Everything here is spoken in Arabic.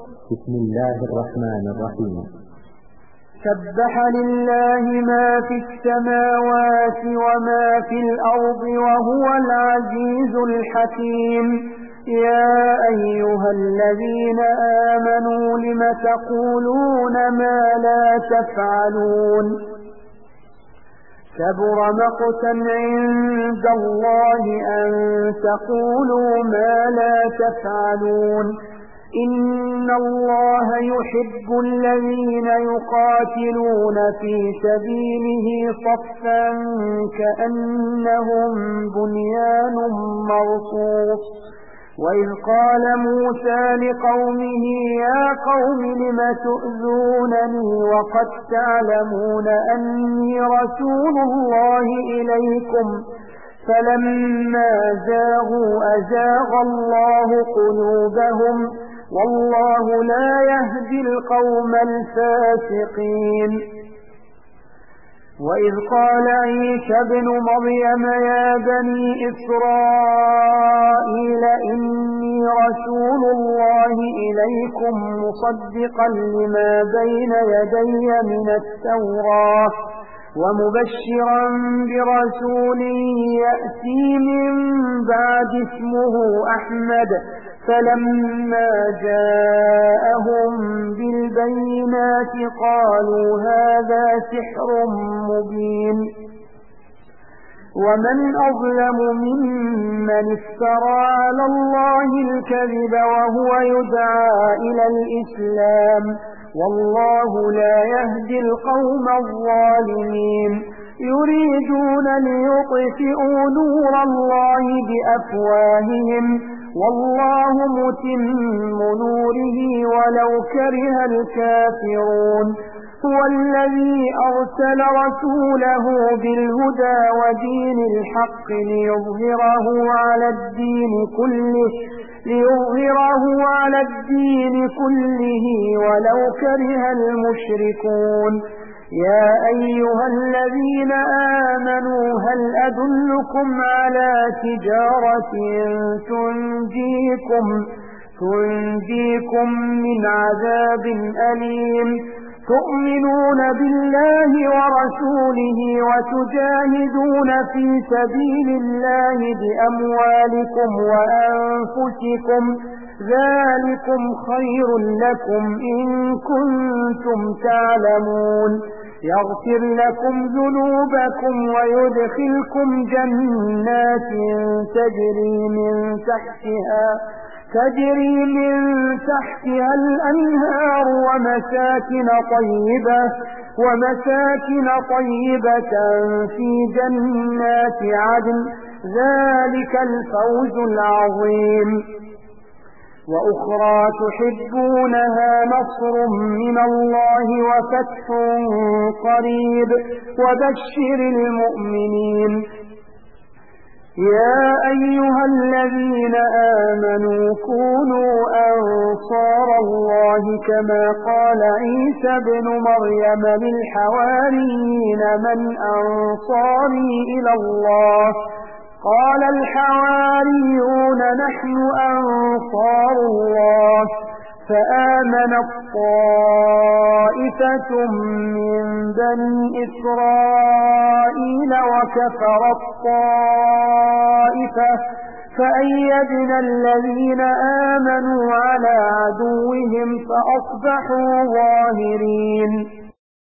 بسم الله الرحمن الرحيم. سبح لله ما في السماوات وما في الأرض وهو العزيز الحكيم. يا أيها الذين آمنوا لم تقولون ما لا تفعلون؟ كبر مقتا عند الله أن تقولوا ما لا تفعلون. إن الله يحب الذين يقاتلون في سبيله صفا كأنهم بنيان مرصوص. وإذ قال موسى لقومه يا قوم لم تؤذونني وقد تعلمون أني رسول الله إليكم فلما زاغوا أزاغ الله قلوبهم والله لا يهدي القوم الفاسقين. وإذ قال عيسى ابن مريم يا بني إسرائيل إني رسول الله إليكم مصدقا لما بين يدي من التوراة ومبشرا برسول يأتي من بعد اسمه أحمد. فلما جاءهم بالبينات قالوا هذا سحر مبين. ومن أظلم ممن افترى على الله الكذب وهو يدعى إلى الإسلام والله لا يهدي القوم الظالمين. يريدون ليطفئوا نور الله بأفواههم والله متم نوره ولو كره الكافرون. هو الذي أرسل رسوله بالهدى ودين الحق ليظهره على الدين كله ولو كره المشركون. يا أيها الذين آمنوا هل أدلكم على تجارة تنجيكم من عذاب أليم تؤمنون بالله ورسوله وتجاهدون في سبيل الله بأموالكم وأنفسكم ذلكم خير لكم إن كنتم تعلمون. يغفر لكم ذنوبكم ويدخلكم جنات تجري من تحتها الأنهار ومساكن طيبة في جنات عدن ذلك الفوز العظيم. وأخرى تحبونها نصر من الله وفتح قريب وبشر المؤمنين. يا أيها الذين آمنوا كونوا أنصار الله كما قال عيسى ابن مريم للحواريين من أنصاري إلى الله؟ قال الحواريون نحن أنصار الله. فآمنت طائفة من بني إسرائيل وكفرت طائفة فأيدنا الذين آمنوا على عدوهم فأصبحوا ظاهرين.